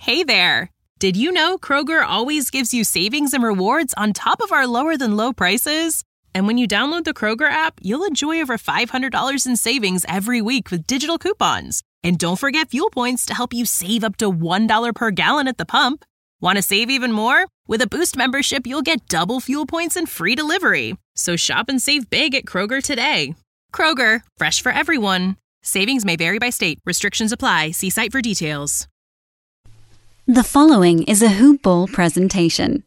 Hey there! Did you know Kroger always gives you savings and rewards on top of our lower-than-low prices? And when you download the Kroger app, you'll enjoy over $500 in savings every week with digital coupons. And don't forget fuel points to help you save up to $1 per gallon at the pump. Want to save even more? With a Boost membership, you'll get double fuel points and free delivery. So shop and save big at Kroger today. Kroger, fresh for everyone. Savings may vary by state. Restrictions apply. See site for details. The following is a Hoop Ball presentation.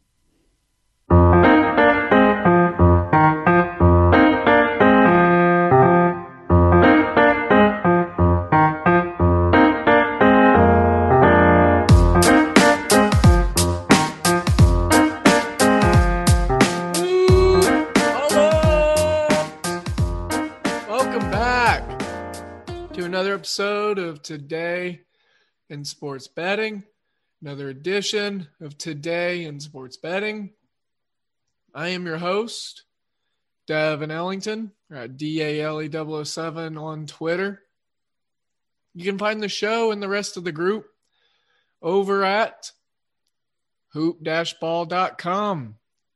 Welcome back to another episode of Today in Sports Betting. Another edition of Today in Sports Betting. I am your host, Devin Ellington, at DALE007 on Twitter. You can find the show and the rest of the group over at hoop-ball.com.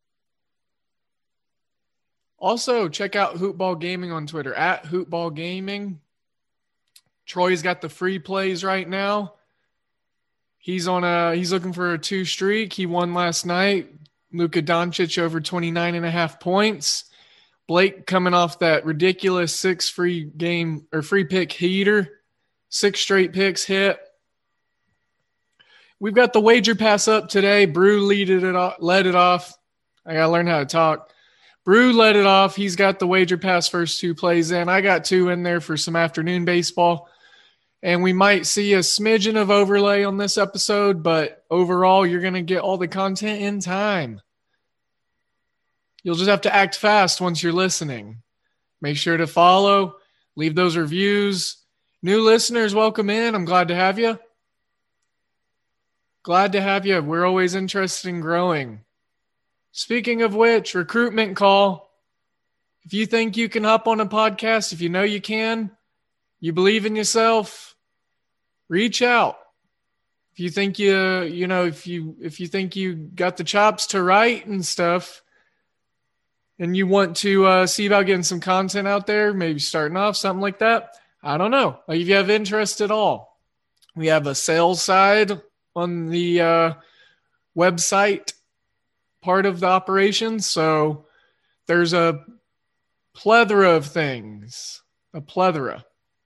Also, check out Hoopball Gaming on Twitter, at Hoopball Gaming. Troy's got the free plays right now. He's looking for a 2 streak. He won last night. Luka Doncic over 29.5 points. Blake coming off that ridiculous 6 free pick heater. 6 straight picks hit. We've got the wager pass up today. Brew led it off. I got to learn how to talk. Brew led it off. He's got the wager pass first 2 plays in. I got 2 in there for some afternoon baseball. And we might see a smidgen of overlay on this episode, but overall, you're going to get all the content in time. You'll just have to act fast once you're listening. Make sure to follow, leave those reviews. New listeners, welcome in. I'm glad to have you. Glad to have you. We're always interested in growing. Speaking of which, recruitment call. If you think you can hop on a podcast, if you know you can, you believe in yourself, reach out. If you think if you think you got the chops to write and stuff, and you want to see about getting some content out there, maybe starting off, something like that. I don't know. Like if you have interest at all. We have a sales side on the website part of the operation. So there's a plethora of things. A plethora.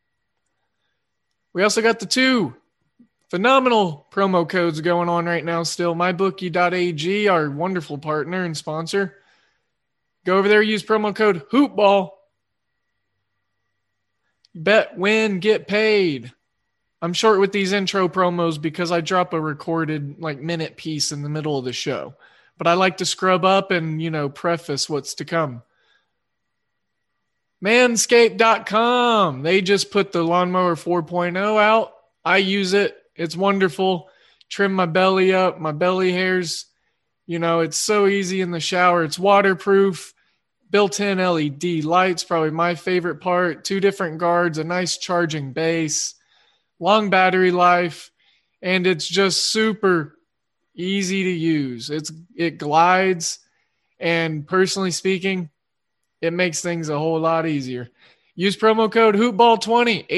We also got the 2 phenomenal promo codes going on right now still. MyBookie.ag, our wonderful partner and sponsor. Go over there, use promo code HOOPBALL. Bet, win, get paid. I'm short with these intro promos because I drop a recorded minute piece in the middle of the show. But I like to scrub up and, preface what's to come. Manscaped.com. They just put the Lawnmower 4.0 out. I use it. It's wonderful. Trim my belly up, my belly hairs. It's so easy in the shower. It's waterproof. Built-in LED lights, probably my favorite part. 2 different guards, a nice charging base, long battery life, and it's just super easy to use. It glides, and personally speaking, it makes things a whole lot easier. Use promo code HOOPBALL20,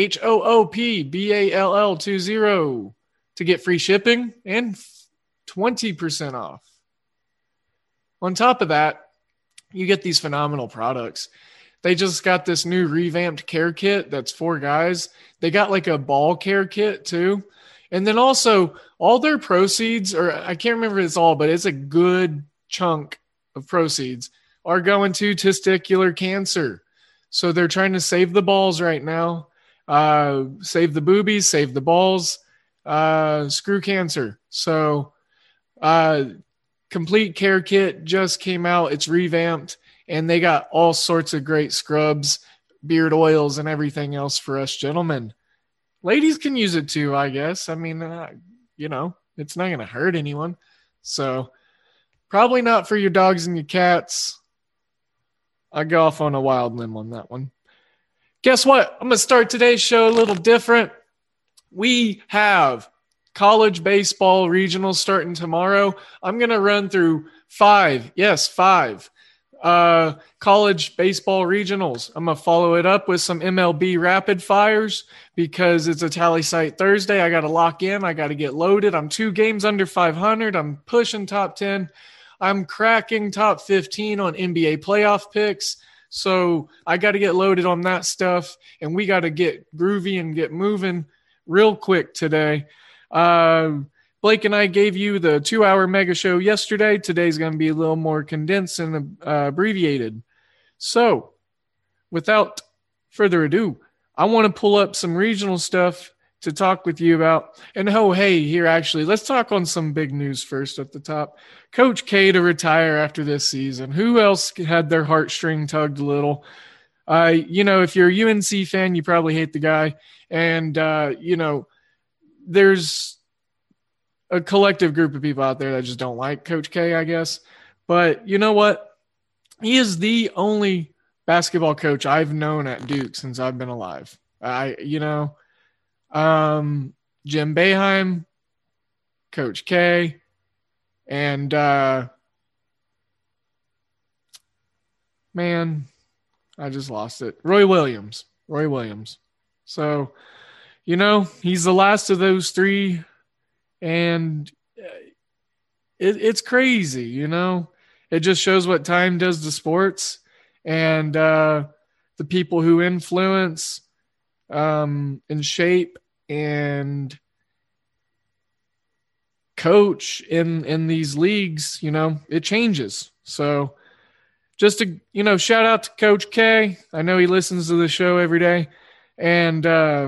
HOOPBALL20 to get free shipping and 20% off. On top of that, you get these phenomenal products. They just got this new revamped care kit that's for guys. They got a ball care kit too. And then also all their proceeds, or I can't remember if it's all, but it's a good chunk of proceeds, are going to testicular cancer. So they're trying to save the balls right now. Save the boobies, save the balls, screw cancer. So complete care kit just came out. It's revamped, and they got all sorts of great scrubs, beard oils, and everything else for us gentlemen. Ladies can use it too, I guess. I mean, it's not going to hurt anyone. So probably not for your dogs and your cats. I go off on a wild limb on that one. Guess what? I'm going to start today's show a little different. We have college baseball regionals starting tomorrow. I'm going to run through five college baseball regionals. I'm going to follow it up with some MLB rapid fires because it's a tally site Thursday. I got to lock in. I got to get loaded. I'm 2 games under 500. I'm pushing top 10. I'm cracking top 15 on NBA playoff picks. So I got to get loaded on that stuff, and we got to get groovy and get moving real quick today. Blake and I gave you the 2-hour mega show yesterday. Today's going to be a little more condensed and abbreviated. So without further ado, I want to pull up some regional stuff to talk with you about. And actually, let's talk on some big news first at the top. Coach K to retire after this season. Who else had their heartstring tugged a little? If you're a UNC fan, you probably hate the guy. And, there's a collective group of people out there that just don't like Coach K, I guess. But you know what? He is the only basketball coach I've known at Duke since I've been alive. Jim Boeheim, Coach K, and man, I just lost it. Roy Williams. So, he's the last of those three. And it's crazy, It just shows what time does to sports and the people who influence and shape and coach in these leagues, it changes. So just to, shout out to Coach K. I know he listens to the show every day. And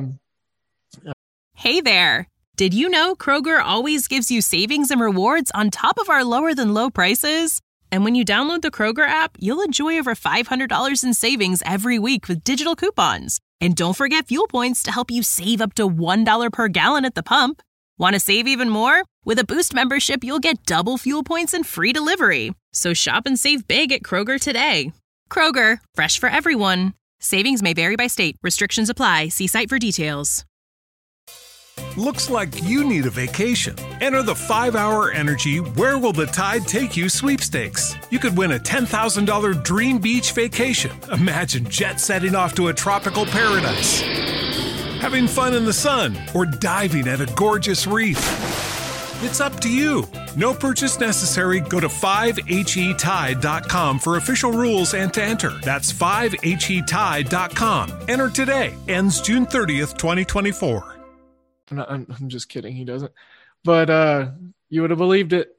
Hey there. Did you know Kroger always gives you savings and rewards on top of our lower than low prices? And when you download the Kroger app, you'll enjoy over $500 in savings every week with digital coupons. And don't forget fuel points to help you save up to $1 per gallon at the pump. Want to save even more? With a Boost membership, you'll get double fuel points and free delivery. So shop and save big at Kroger today. Kroger, fresh for everyone. Savings may vary by state. Restrictions apply. See site for details. Looks like you need a vacation. Enter the 5-Hour Energy Where Will the Tide Take You sweepstakes. You could win a $10,000 dream beach vacation. Imagine jet setting off to a tropical paradise, having fun in the sun, or diving at a gorgeous reef. It's up to you. No purchase necessary. Go to 5HETide.com for official rules and to enter. That's 5HETide.com. Enter today. Ends June 30th, 2024. I'm just kidding. He doesn't. But you would have believed it.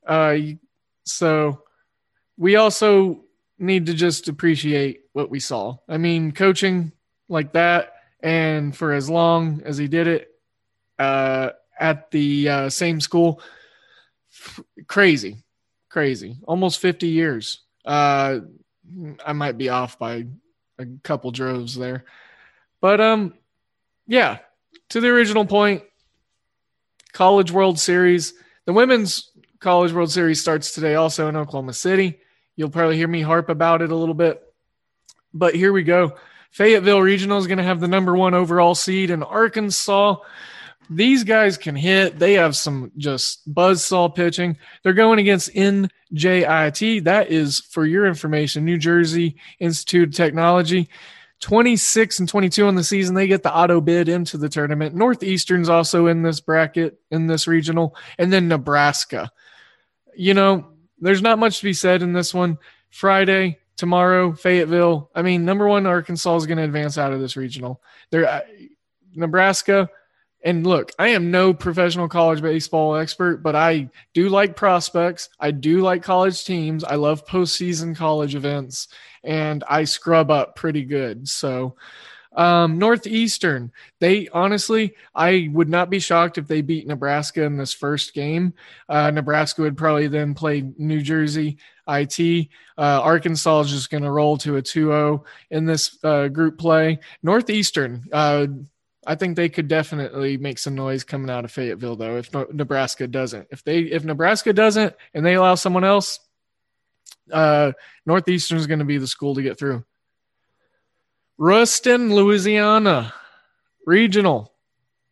So we also need to just appreciate what we saw. I mean, coaching like that and for as long as he did it at the same school, crazy. Almost 50 years. I might be off by a couple droves there. But, yeah. To the original point, College World Series. The Women's College World Series starts today also in Oklahoma City. You'll probably hear me harp about it a little bit. But here we go. Fayetteville Regional is going to have the number 1 overall seed in Arkansas. These guys can hit. They have some just buzzsaw pitching. They're going against NJIT. That is, for your information, New Jersey Institute of Technology. 26-22 on the season. They get the auto bid into the tournament. Northeastern's also in this bracket, in this regional, and then Nebraska. There's not much to be said in this one. Friday, tomorrow, Fayetteville. I mean, number 1 Arkansas is going to advance out of this regional. Nebraska. And look, I am no professional college baseball expert, but I do like prospects. I do like college teams. I love postseason college events, and I scrub up pretty good. So Northeastern, I would not be shocked if they beat Nebraska in this first game. Nebraska would probably then play New Jersey IT. Arkansas is just going to roll to a 2-0 in this group play. Northeastern, I think they could definitely make some noise coming out of Fayetteville, though, if Nebraska doesn't. If Nebraska doesn't and they allow someone else, Northeastern is going to be the school to get through. Ruston, Louisiana, regional.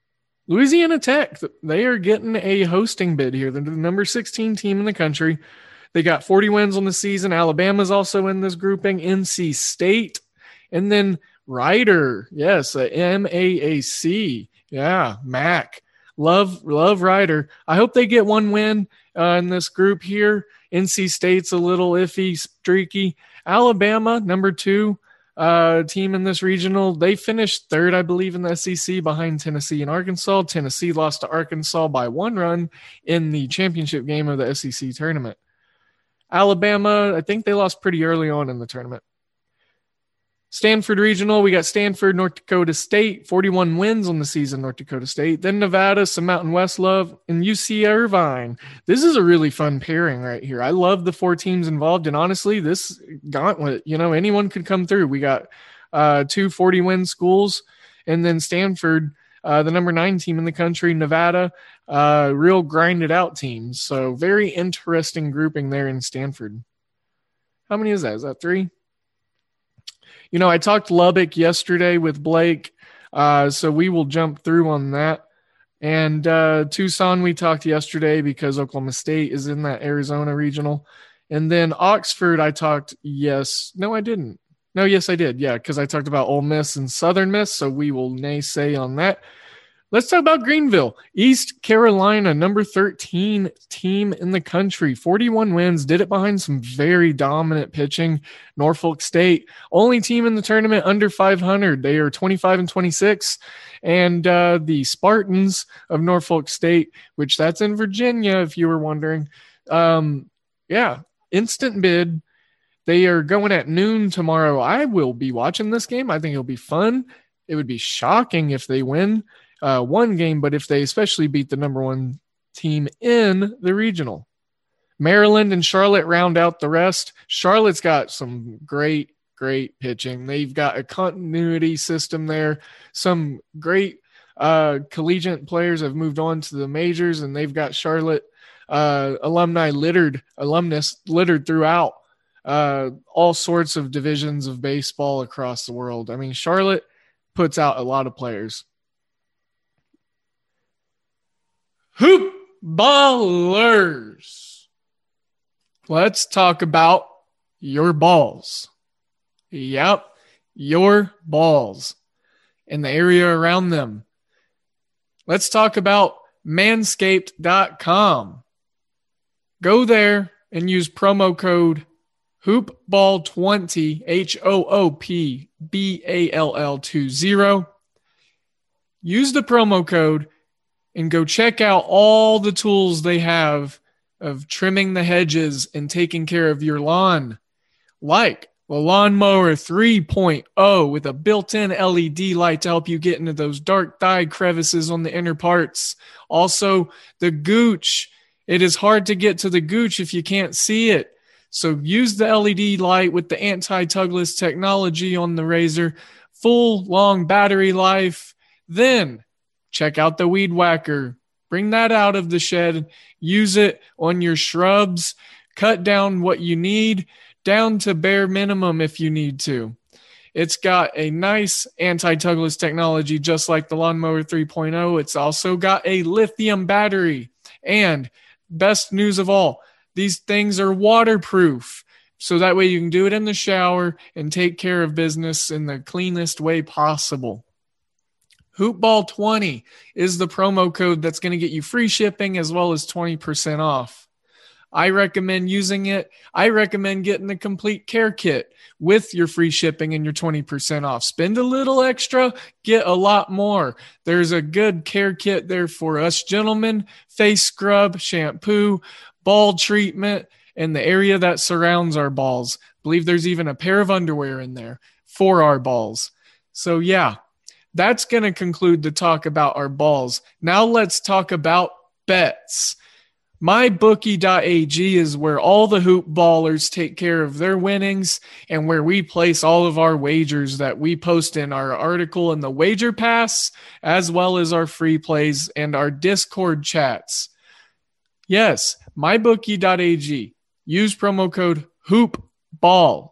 Louisiana Tech, they are getting a hosting bid here. They're the number 16 team in the country. They got 40 wins on the season. Alabama's also in this grouping. NC State. And then Rider. Yes, a MAAC. Yeah, MAC. Love Rider. I hope they get one win in this group here. NC State's a little iffy, streaky. Alabama, number 2 team in this regional. They finished 3rd, I believe, in the SEC behind Tennessee and Arkansas. Tennessee lost to Arkansas by 1 run in the championship game of the SEC tournament. Alabama, I think they lost pretty early on in the tournament. Stanford Regional, we got Stanford, North Dakota State, 41 wins on the season, North Dakota State. Then Nevada, some Mountain West love, and UC Irvine. This is a really fun pairing right here. I love the 4 teams involved, and honestly, this gauntlet, anyone could come through. We got 2 40-win schools, and then Stanford, the number 9 team in the country, Nevada, real grinded-out teams. So very interesting grouping there in Stanford. How many is that? Is that 3? I talked Lubbock yesterday with Blake, so we will jump through on that. And Tucson, we talked yesterday because Oklahoma State is in that Arizona regional. And then Oxford, I talked yes. No, I didn't. No, yes, I did. Yeah, because I talked about Ole Miss and Southern Miss, so we will naysay on that. Let's talk about Greenville. East Carolina, number 13 team in the country. 41 wins, did it behind some very dominant pitching. Norfolk State, only team in the tournament under 500. They are 25-26. And the Spartans of Norfolk State, which that's in Virginia, if you were wondering. Instant bid. They are going at noon tomorrow. I will be watching this game. I think it'll be fun. It would be shocking if they win one game, but if they especially beat the number 1 team in the regional. Maryland and Charlotte round out the rest. Charlotte's got some great pitching. They've got a continuity system there. Some great collegiate players have moved on to the majors, and they've got Charlotte alumnus littered throughout all sorts of divisions of baseball across the world. I mean, Charlotte puts out a lot of players. Hoop ballers. Let's talk about your balls. Yep, your balls and the area around them. Let's talk about manscaped.com. Go there and use promo code HoopBall20, HOOPBALL20. Use the promo code and go check out all the tools they have of trimming the hedges and taking care of your lawn, like the Lawnmower 3.0 with a built-in LED light to help you get into those dark dye crevices on the inner parts. Also, the Gooch. It is hard to get to the Gooch if you can't see it. So use the LED light with the anti-tugless technology on the razor, full long battery life. Then check out the Weed Whacker. Bring that out of the shed. Use it on your shrubs. Cut down what you need down to bare minimum if you need to. It's got a nice anti-tugless technology just like the Lawnmower 3.0. It's also got a lithium battery. And best news of all, these things are waterproof. So that way you can do it in the shower and take care of business in the cleanest way possible. Hoopball20 is the promo code that's going to get you free shipping as well as 20% off. I recommend using it. I recommend getting the complete care kit with your free shipping and your 20% off. Spend a little extra, get a lot more. There's a good care kit there for us gentlemen, face scrub, shampoo, ball treatment, and the area that surrounds our balls. I believe there's even a pair of underwear in there for our balls. So yeah, that's going to conclude the talk about our balls. Now let's talk about bets. MyBookie.ag is where all the hoop ballers take care of their winnings and where we place all of our wagers that we post in our article in the Wager Pass, as well as our free plays and our Discord chats. Yes, MyBookie.ag. Use promo code HOOPBALL,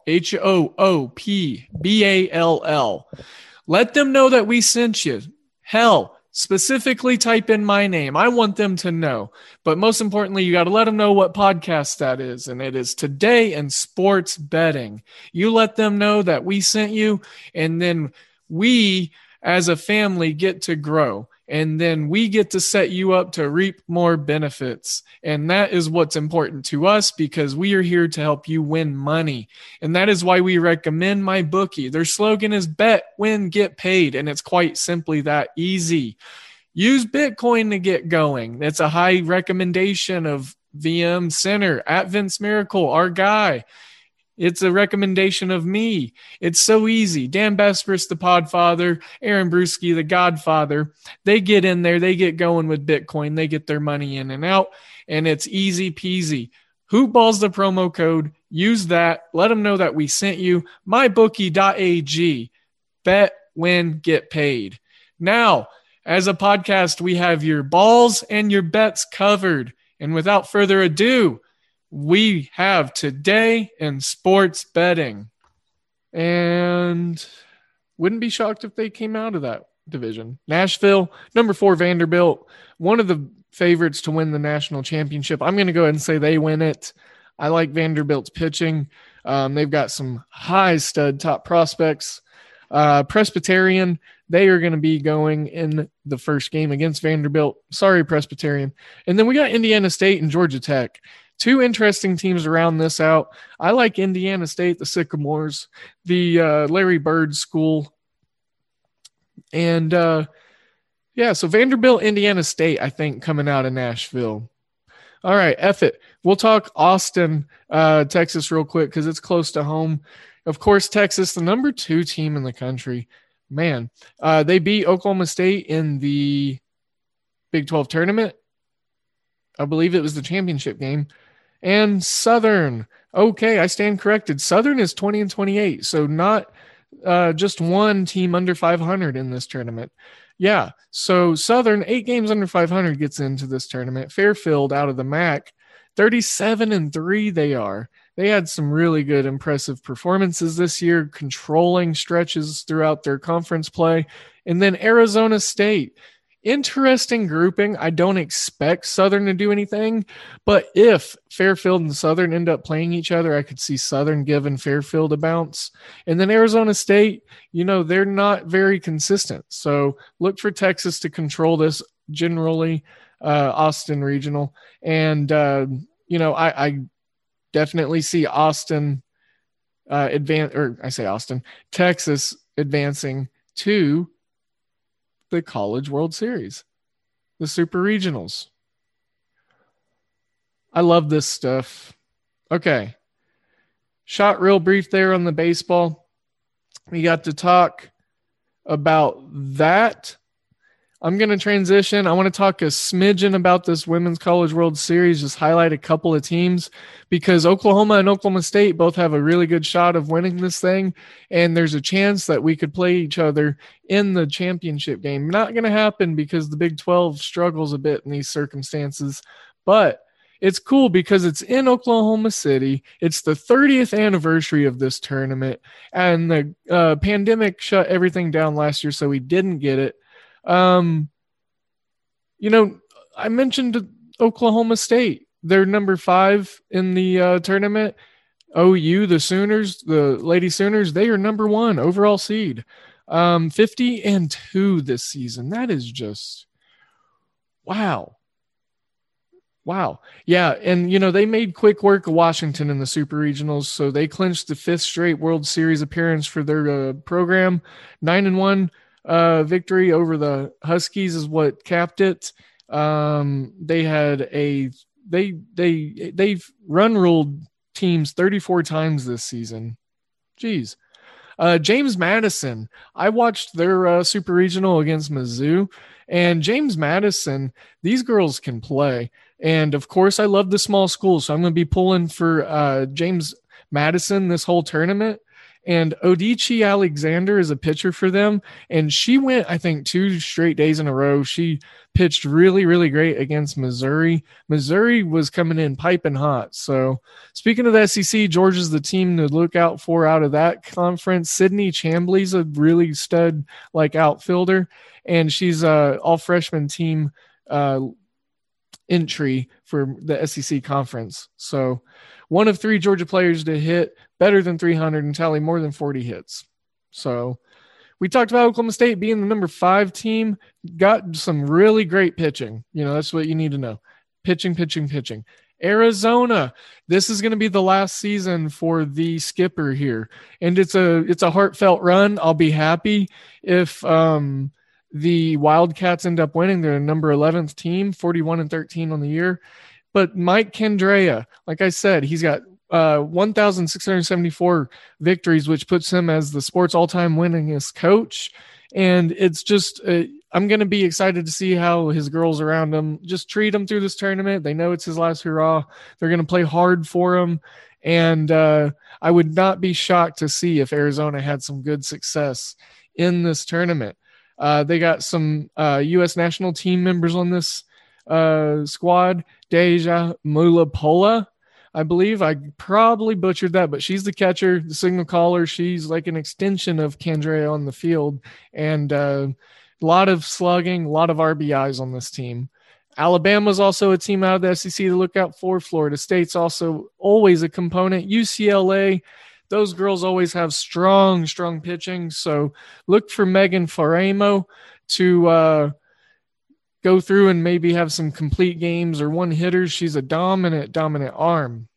HOOPBALL. Let them know that we sent you. Hell, Specifically type in my name. I want them to know. But most importantly, you got to let them know what podcast that is. And it is Today in Sports Betting. You let them know that we sent you, and then we as a family get to grow. And then we get to set you up to reap more benefits. And that is what's important to us, because we are here to help you win money. And that is why we recommend MyBookie. Their slogan is bet, win, get paid. And it's quite simply that easy. Use Bitcoin to get going. It's a high recommendation of VM Center at Vince Miracle, our guy. It's a recommendation of me. It's so easy. Dan Bespris, the Podfather, Aaron Bruschi, the Godfather, they get in there, they get going with Bitcoin, they get their money in and out, and it's easy peasy. Hoopball's the promo code. Use that. Let them know that we sent you. MyBookie.ag. Bet, win, get paid. Now, as a podcast, we have your balls and your bets covered. And without further ado, we have Today in Sports Betting. And wouldn't be shocked if they came out of that division. Nashville, number 4 Vanderbilt, one of the favorites to win the national championship. I'm going to go ahead and say they win it. I like Vanderbilt's pitching. They've got some high stud top prospects. Presbyterian, they are going to be going in the first game against Vanderbilt. Sorry, Presbyterian. And then we got Indiana State and Georgia Tech. 2 interesting teams around this out. I like Indiana State, the Sycamores, the Larry Bird School. And, so Vanderbilt, Indiana State, I think, coming out of Nashville. All right, F it. We'll talk Austin, Texas real quick because it's close to home. Of course, Texas, the number 2 team in the country. Man, they beat Oklahoma State in the Big 12 tournament. I believe it was the championship game. And Southern, okay, I stand corrected. Southern is 20-28, so not just one team under 500 in this tournament. Yeah, so Southern, 8 games under 500 gets into this tournament. Fairfield out of the MAC, 37-3 they are. They had some really good, impressive performances this year, controlling stretches throughout their conference play. And then Arizona State. Interesting grouping. I don't expect Southern to do anything, but if Fairfield and Southern end up playing each other, I could see Southern giving Fairfield a bounce. And then Arizona State, they're not very consistent. So look for Texas to control this generally, Austin regional. And, I definitely see Texas advancing to the College World Series, the Super Regionals. I love this stuff. Okay. Shot real brief there on the baseball. We got to talk about that. I'm going to transition. I want to talk a smidgen about this Women's College World Series, just highlight a couple of teams, because Oklahoma and Oklahoma State both have a really good shot of winning this thing, and there's a chance that we could play each other in the championship game. Not going to happen because the Big 12 struggles a bit in these circumstances, but it's cool because it's in Oklahoma City. It's the 30th anniversary of this tournament, and the pandemic shut everything down last year, so we didn't get it. I mentioned Oklahoma State. They're number 5 in the tournament. OU, the Sooners, the Lady Sooners, they are number 1 overall seed. 50-2 this season. That is just wow. Wow. Yeah, and they made quick work of Washington in the Super Regionals, so they clinched the 5th straight World Series appearance for their program. 9-1. Victory over the Huskies is what capped it. They've run ruled teams 34 times this season. Jeez. James Madison. I watched their Super Regional against Mizzou, and James Madison, these girls can play. And of course I love the small schools, so I'm going to be pulling for James Madison this whole tournament. And Odichi Alexander is a pitcher for them. And she went, I think, 2 straight days in a row. She pitched really, really great against Missouri. Missouri was coming in piping hot. So speaking of the SEC, Georgia's the team to look out for out of that conference. Sydney Chambly's a really stud like outfielder, and she's a all freshman team entry for the SEC conference. So one of 3 Georgia players to hit better than 300 and tally more than 40 hits. So we talked about Oklahoma State being the number 5 team, got some really great pitching. You know, that's what you need to know. Pitching. Arizona, this is going to be the last season for the skipper here. And it's a heartfelt run. I'll be happy if the Wildcats end up winning. They're number 11th team, 41-13 on the year. But Mike Candrea, like I said, he's got 1,674 victories, which puts him as the sports all-time winningest coach. And it's just, I'm going to be excited to see how his girls around him just treat him through this tournament. They know it's his last hurrah. They're going to play hard for him. And I would not be shocked to see if Arizona had some good success in this tournament. They got some U.S. national team members on this squad. Deja Mulapola, I believe. I probably butchered that, but she's the catcher, the signal caller. She's like an extension of Candrea on the field. And a lot of slugging, a lot of RBIs on this team. Alabama's also a team out of the SEC to look out for. Florida State's also always a component. UCLA, those girls always have strong pitching. So look for Megan Faramo to go through and maybe have some complete games or one hitters. She's a dominant arm.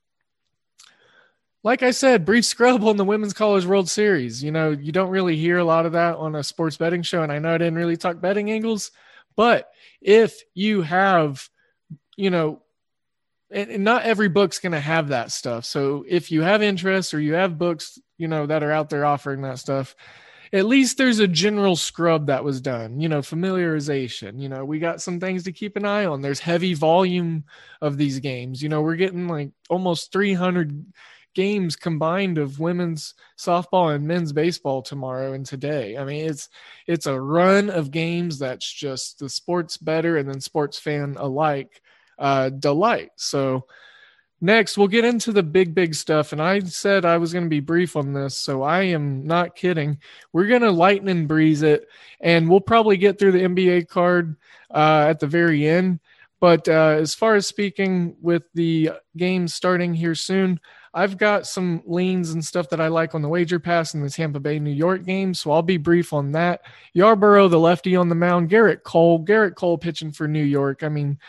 Like I said, brief scrub on the Women's College World Series. You know, you don't really hear a lot of that on a sports betting show, and I know I didn't really talk betting angles, but if you have, you know, and not every book's going to have that stuff. So if you have interest or you have books, you know, that are out there offering that stuff, at least there's a general scrub that was done, you know, familiarization. You know, we got some things to keep an eye on. There's heavy volume of these games. You know, we're getting like almost 300 games combined of women's softball and men's baseball tomorrow and today. I mean, it's a run of games that's just the sports better and then sports fan alike delight. So next, we'll get into the big stuff. And I said I was going to be brief on this, so I am not kidding. We're going to lightning breeze it, and we'll probably get through the NBA card at the very end. But as far as speaking with the games starting here soon, I've got some leans and stuff that I like on the wager pass in the Tampa Bay, New York game, so I'll be brief on that. Yarborough, the lefty on the mound, Garrett Cole pitching for New York. I mean,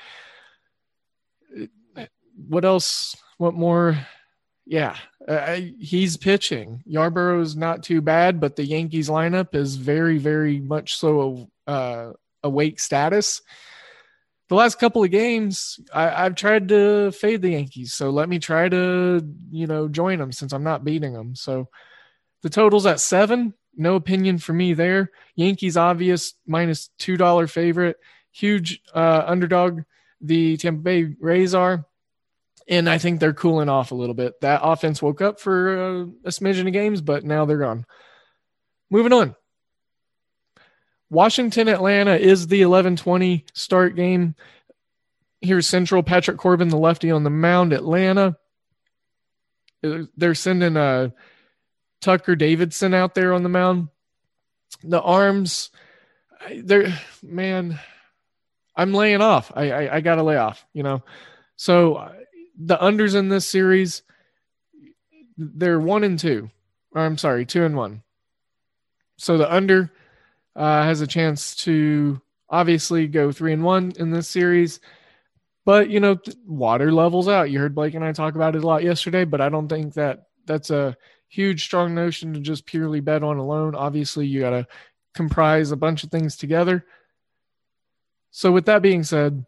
what else? What more? Yeah, he's pitching. Yarborough's not too bad, but the Yankees lineup is very, very much so awake status. The last couple of games, I've tried to fade the Yankees, so let me try to, you know, join them since I'm not beating them. So the total's at 7. No opinion for me there. Yankees obvious -$2 favorite. Huge underdog. The Tampa Bay Rays are. And I think they're cooling off a little bit. That offense woke up for a smidgen of games, but now they're gone. Moving on. Washington, Atlanta is the 11:20 start game. Here's Central. Patrick Corbin, the lefty on the mound. Atlanta. They're sending Tucker Davidson out there on the mound. The arms, I'm laying off. I got to lay off, you know. So the unders in this series, they're 1-2. Or I'm sorry, 2-1. So the under has a chance to obviously go 3-1 in this series. But, you know, water levels out. You heard Blake and I talk about it a lot yesterday, but I don't think that's a huge, strong notion to just purely bet on alone. Obviously, you got to comprise a bunch of things together. So with that being said,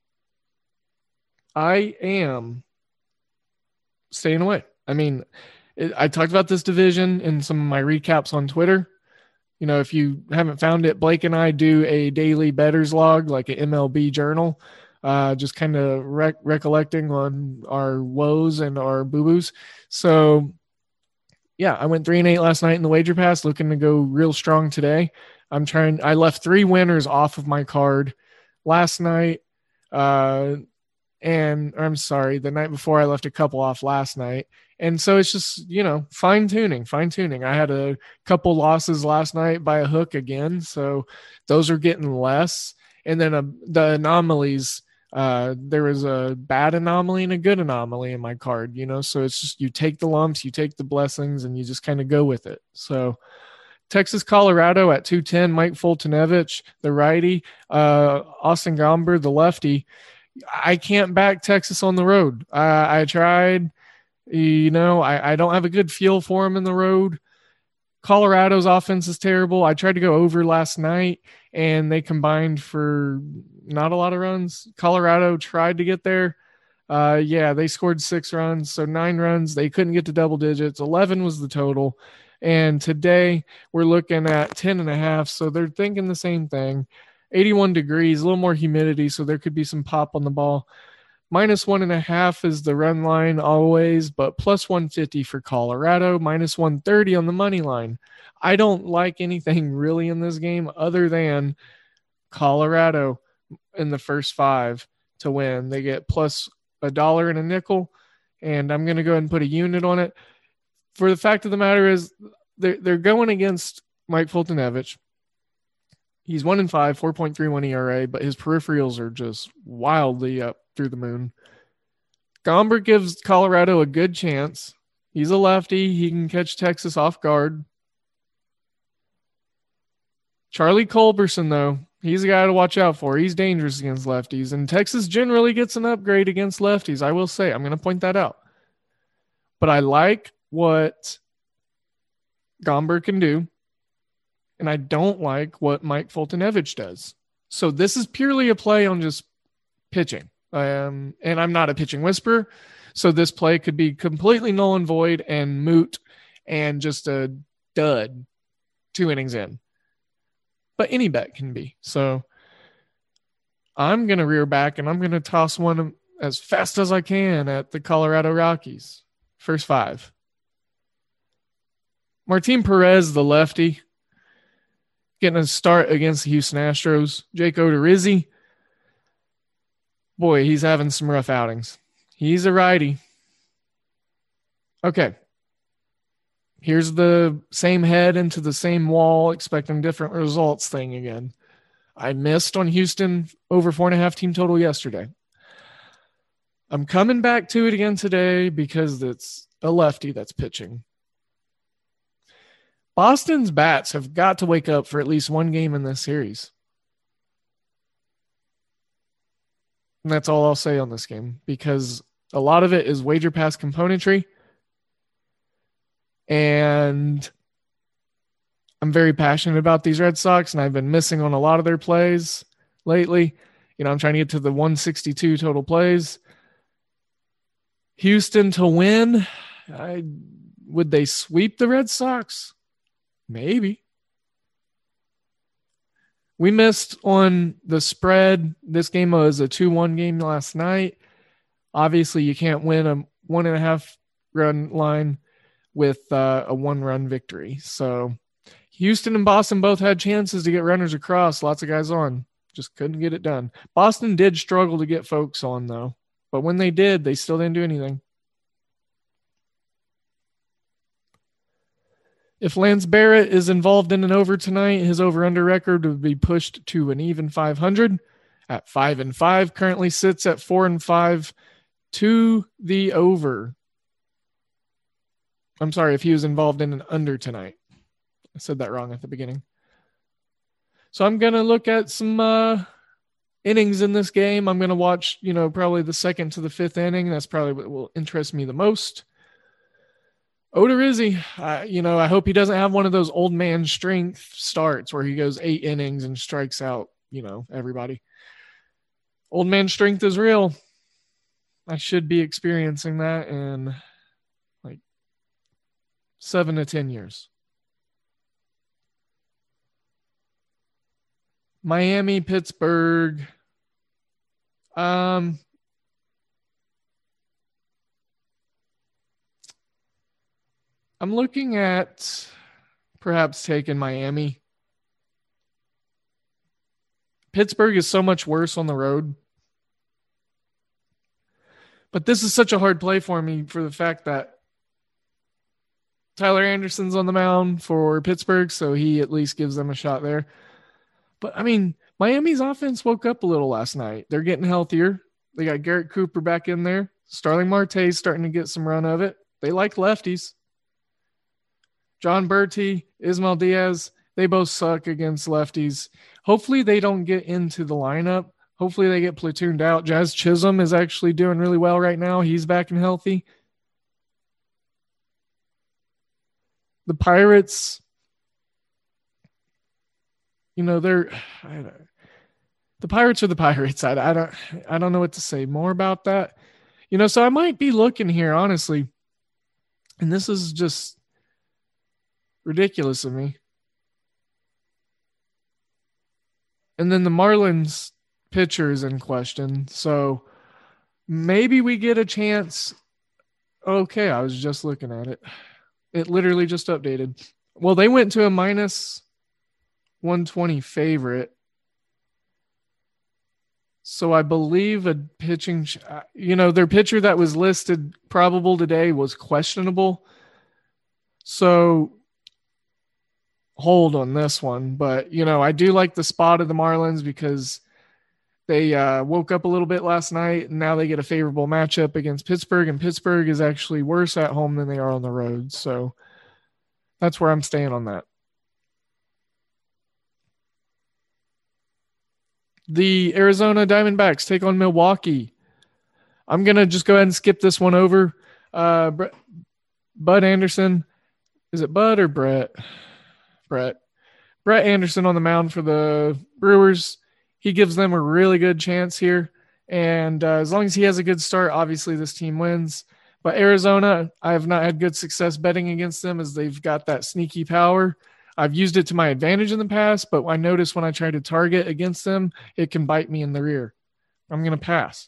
I am staying away. I mean, I talked about this division in some of my recaps on Twitter. You know, if you haven't found it, Blake and I do a daily bettors log, like an MLB journal, just kind of recollecting on our woes and our boo-boos. So yeah, I went 3-8 last night in the wager pass, looking to go real strong today. I left 3 winners off of my card last night. The night before I left a couple off last night. And so it's just, fine tuning. I had a couple losses last night by a hook again. So those are getting less. And then the anomalies, there was a bad anomaly and a good anomaly in my card, so it's just, you take the lumps, you take the blessings, and you just kind of go with it. So Texas, Colorado at 210, Mike Fultonevich, the righty, Austin Gomber, the lefty. I can't back Texas on the road. I tried, I don't have a good feel for him in the road. Colorado's offense is terrible. I tried to go over last night and they combined for not a lot of runs. Colorado tried to get there. They scored 6 runs. So 9 runs. They couldn't get to double digits. 11 was the total. And today we're looking at 10.5. So they're thinking the same thing. 81 degrees, a little more humidity, so there could be some pop on the ball. -1.5 is the run line always, but +150 for Colorado, -130 on the money line. I don't like anything really in this game other than Colorado in the first 5 to win. They get plus $1 and a nickel, and I'm going to go ahead and put a unit on it. For the fact of the matter is, they're going against Mike Fultonevich. He's 1-5, 4.31 ERA, but his peripherals are just wildly up through the moon. Gomber gives Colorado a good chance. He's a lefty. He can catch Texas off guard. Charlie Culberson, though, he's a guy to watch out for. He's dangerous against lefties, and Texas generally gets an upgrade against lefties, I will say. I'm going to point that out. But I like what Gomber can do. And I don't like what Mike Fultonevich does. So this is purely a play on just pitching. And I'm not a pitching whisperer. So this play could be completely null and void and moot and just a dud 2 innings in. But any bet can be. So I'm going to rear back and I'm going to toss one as fast as I can at the Colorado Rockies. First 5. Martin Perez, the lefty, getting a start against the Houston Astros. Jake Odorizzi, boy, he's having some rough outings. He's a righty. Okay. Here's the same head into the same wall, expecting different results thing again. I missed on Houston over 4.5 team total yesterday. I'm coming back to it again today because it's a lefty that's pitching. Boston's bats have got to wake up for at least one game in this series. And that's all I'll say on this game because a lot of it is wager pass componentry. And I'm very passionate about these Red Sox, and I've been missing on a lot of their plays lately. I'm trying to get to the 162 total plays. Houston to win. Would they sweep the Red Sox? Maybe. We missed on the spread. This game was a 2-1 game last night. Obviously, you can't win a 1.5 run line with a 1-run victory. So Houston and Boston both had chances to get runners across. Lots of guys on. Just couldn't get it done. Boston did struggle to get folks on, though. But when they did, they still didn't do anything. If Lance Barrett is involved in an over tonight, his over-under record would be pushed to an even 500 at 5-5. Currently sits at 4-5 to the over. I'm sorry if he was involved in an under tonight. I said that wrong at the beginning. So I'm going to look at some innings in this game. I'm going to watch, probably the 2nd to the 5th inning. That's probably what will interest me the most. Odorizzi, I hope he doesn't have one of those old man strength starts where he goes 8 innings and strikes out, everybody. Old man strength is real. I should be experiencing that in 7 to 10 years. Miami, Pittsburgh. I'm looking at perhaps taking Miami. Pittsburgh is so much worse on the road. But this is such a hard play for me for the fact that Tyler Anderson's on the mound for Pittsburgh, so he at least gives them a shot there. But, I mean, Miami's offense woke up a little last night. They're getting healthier. They got Garrett Cooper back in there. Starling Marte's starting to get some run of it. They like lefties. John Berti, Ismael Diaz, they both suck against lefties. Hopefully they don't get into the lineup. Hopefully they get platooned out. Jazz Chisholm is actually doing really well right now. He's back and healthy. The Pirates, the Pirates are the Pirates. I don't know what to say more about that. So I might be looking here, honestly. And this is just ridiculous of me. And then the Marlins pitcher is in question. So maybe we get a chance. Okay, I was just looking at it. It literally just updated. Well, they went to a minus 120 favorite. So I believe a pitching, their pitcher that was listed probable today was questionable. So hold on this one. But, I do like the spot of the Marlins because they woke up a little bit last night, and now they get a favorable matchup against Pittsburgh, and Pittsburgh is actually worse at home than they are on the road. So that's where I'm staying on that. The Arizona Diamondbacks take on Milwaukee. I'm going to just go ahead and skip this one over. Bud Anderson. Is it Bud or Brett? Brett Anderson on the mound for the Brewers. He gives them a really good chance here. And as long as he has a good start, obviously this team wins. But Arizona, I have not had good success betting against them as they've got that sneaky power. I've used it to my advantage in the past, but I notice when I try to target against them, it can bite me in the rear. I'm going to pass.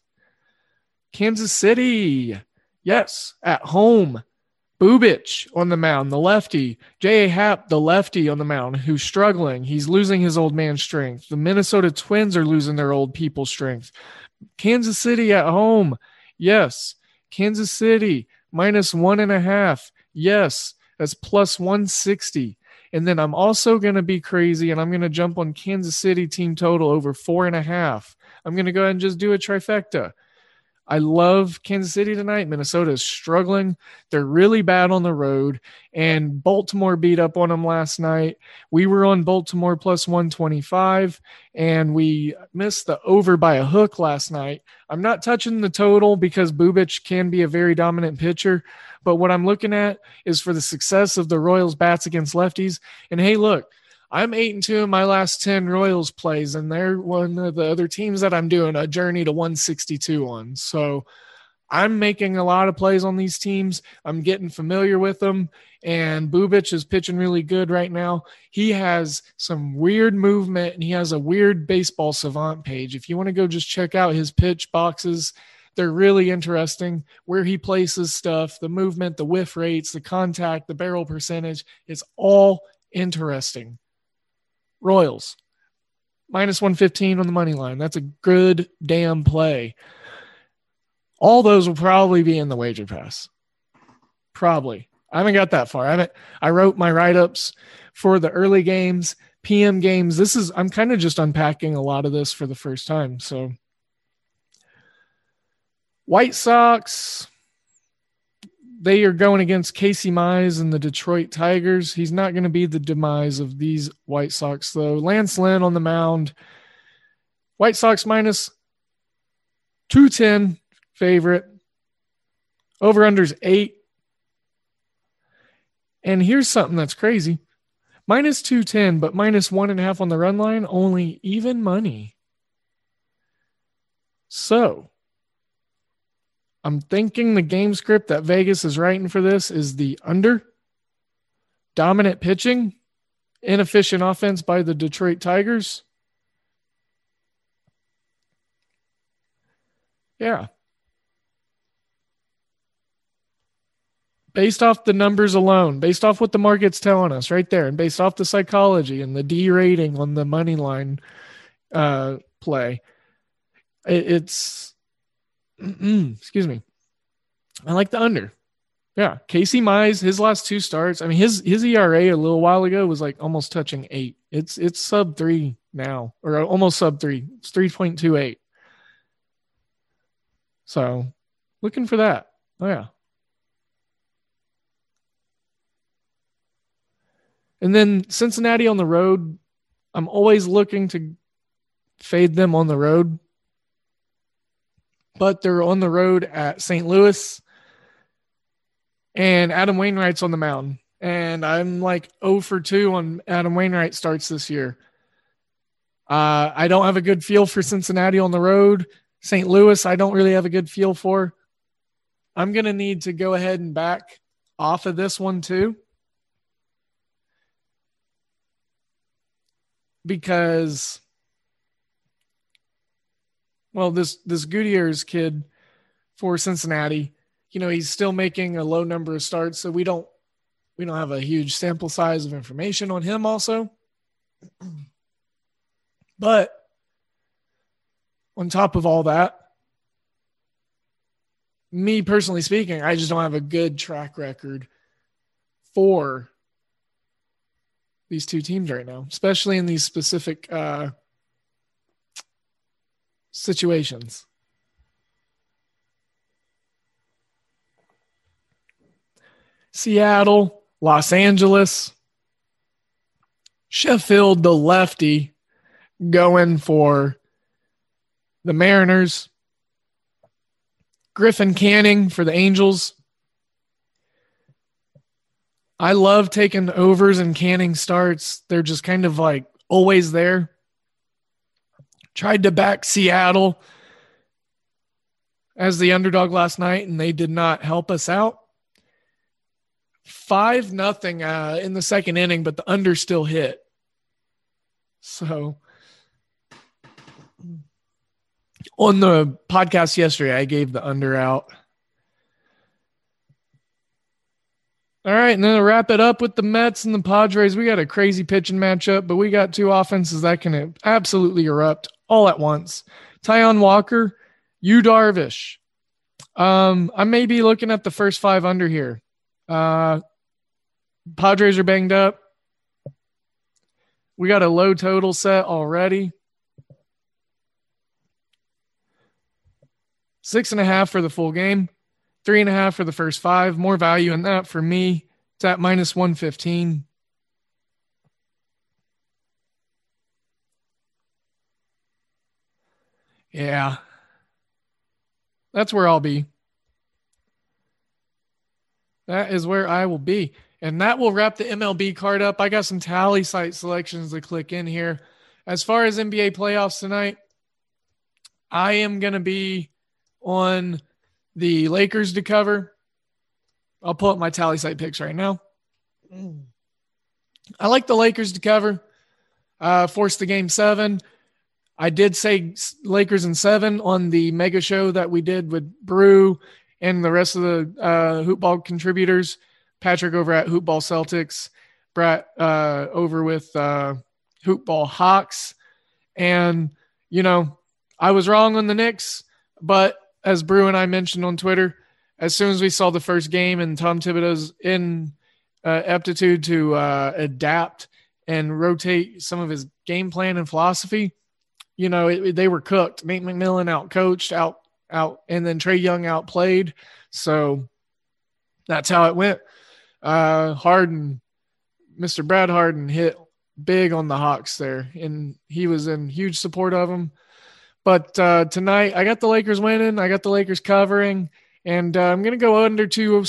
Kansas City. Yes, at home. Bubic on the mound, the lefty. J.A. Happ, the lefty on the mound, who's struggling. He's losing his old man strength. The Minnesota Twins are losing their old people strength. Kansas City at home. Yes. Kansas City, minus 1.5. Yes. That's plus 160. And then I'm also going to be crazy, and I'm going to jump on Kansas City team total over 4.5. I'm going to go ahead and just do a trifecta. I love Kansas City tonight. Minnesota is struggling. They're really bad on the road, and Baltimore beat up on them last night. We were on Baltimore plus 125, and we missed the over by a hook last night. I'm not touching the total because Bubic can be a very dominant pitcher, but what I'm looking at is for the success of the Royals bats against lefties. And hey, look, I'm 8-2 in my last 10 Royals plays, and they're one of the other teams that I'm doing a journey to 162 on. So I'm making a lot of plays on these teams. I'm getting familiar with them, and Bubic is pitching really good right now. He has some weird movement, and he has a weird baseball savant page. If you want to go just check out his pitch boxes, they're really interesting. Where he places stuff, the movement, the whiff rates, the contact, the barrel percentage, it's all interesting. Royals, minus 115 on the money line. That's a good damn play. All those will probably be in the wager pass. Probably. I haven't got that far. I wrote my write-ups for the early games, PM games. I'm kind of just unpacking a lot of this for the first time. So White Sox, they are going against Casey Mize and the Detroit Tigers. He's not going to be the demise of these White Sox, though. Lance Lynn on the mound. White Sox minus 210 favorite. Over-under's 8. And here's something that's crazy. Minus 210, but minus 1.5 on the run line, only even money. So I'm thinking the game script that Vegas is writing for this is the under. Dominant pitching. Inefficient offense by the Detroit Tigers. Yeah. based off the numbers alone, based off what the market's telling us right there, and based off the psychology and the D rating on the money line play, it's excuse me. I like the under. Yeah, Casey Mize, his last 2 starts. I mean, his ERA a little while ago was like almost touching 8. It's sub 3 now, or almost sub 3. It's 3.28. So, looking for that. Oh yeah. And then Cincinnati on the road, I'm always looking to fade them on the road. But they're on the road at St. Louis. And Adam Wainwright's on the mound. And I'm like 0 for 2 on Adam Wainwright starts this year. I don't have a good feel for Cincinnati on the road. St. Louis, I don't really have a good feel for. I'm going to need to go ahead and back off of this one too. Because, well, this Gutierrez kid for Cincinnati, you know, he's still making a low number of starts, so we don't have a huge sample size of information on him also. But on top of all that, me personally speaking, I just don't have a good track record for these 2 teams right now, especially in these specific situations. Seattle, Los Angeles, Sheffield, the lefty, going for the Mariners. Griffin Canning for the Angels. I love taking overs and Canning starts. They're just kind of like always there. Tried to back Seattle as the underdog last night, and they did not help us out. 5-0 in the second inning, but the under still hit. So on the podcast yesterday, I gave the under out. All right, and then to wrap it up with the Mets and the Padres, we got a crazy pitching matchup, but we got 2 offenses that can absolutely erupt all at once. Taijuan Walker, Yu Darvish. I may be looking at the first 5 under here. Padres are banged up. We got a low total set already. 6.5 for the full game. 3.5 for the first 5. More value in that for me. It's at minus 115. Yeah. That's where I'll be. That is where I will be. And that will wrap the MLB card up. I got some tally site selections to click in here. As far as NBA playoffs tonight, I am going to be on the Lakers to cover. I'll pull up my tally site picks right now. I like the Lakers to cover. Force the game 7. I did say Lakers in 7 on the mega show that we did with Brew and the rest of the Hoopball contributors. Patrick over at Hoopball Celtics, Brett over with Hoopball Hawks. And, you know, I was wrong on the Knicks, but as Brew and I mentioned on Twitter, as soon as we saw the first game and Tom Thibodeau's aptitude to adapt and rotate some of his game plan and philosophy, you know, they were cooked. Nate McMillan out-coached, out, and then Trae Young outplayed. So that's how it went. Harden, Mr. Brad Harden hit big on the Hawks there, and he was in huge support of them. But tonight, I got the Lakers winning. I got the Lakers covering, and I'm going to go under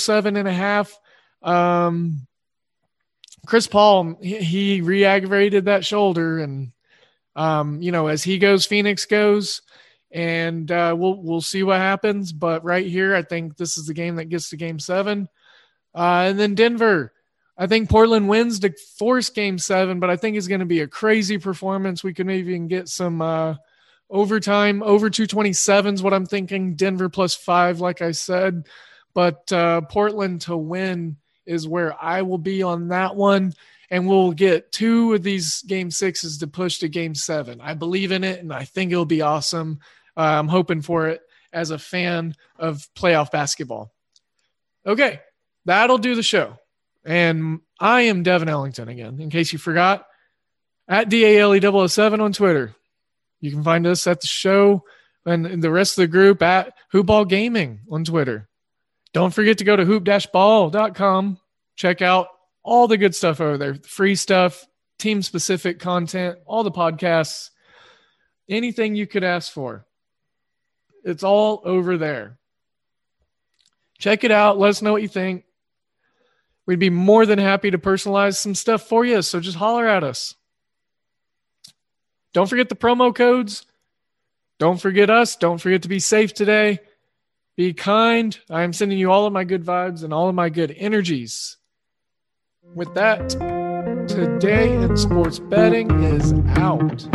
207.5. Chris Paul, he re-aggravated that shoulder, and you know, as he goes, Phoenix goes, and we'll see what happens. But right here, I think this is the game that gets to game 7. And then Denver, I think Portland wins to force game 7, but I think it's going to be a crazy performance. We can even get some overtime, over 227 is what I'm thinking. Denver +5, like I said. but Portland to win is where I will be on that one. And we'll get 2 of these game 6s to push to game 7. I believe in it, and I think it'll be awesome. I'm hoping for it as a fan of playoff basketball. Okay, that'll do the show. And I am Devin Ellington again, in case you forgot, at DALE007 on Twitter. You can find us at the show and the rest of the group at Hoopball Gaming on Twitter. Don't forget to go to hoop-ball.com. Check out all the good stuff over there. Free stuff, team-specific content, all the podcasts, anything you could ask for. It's all over there. Check it out. Let us know what you think. We'd be more than happy to personalize some stuff for you, so just holler at us. Don't forget the promo codes. Don't forget us. Don't forget to be safe today. Be kind. I am sending you all of my good vibes and all of my good energies. With that, Today in Sports Betting is out.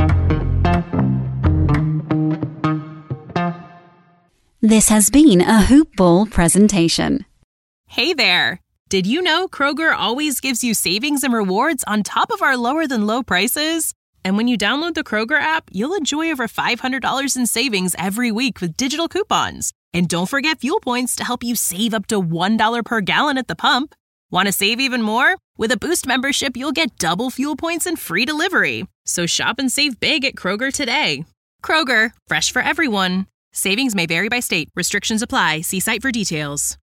This has been a Hoop Ball presentation. Hey there! Did you know Kroger always gives you savings and rewards on top of our lower-than-low prices? And when you download the Kroger app, you'll enjoy over $500 in savings every week with digital coupons. And don't forget fuel points to help you save up to $1 per gallon at the pump. Want to save even more? With a Boost membership, you'll get double fuel points and free delivery. So shop and save big at Kroger today. Kroger, fresh for everyone. Savings may vary by state. Restrictions apply. See site for details.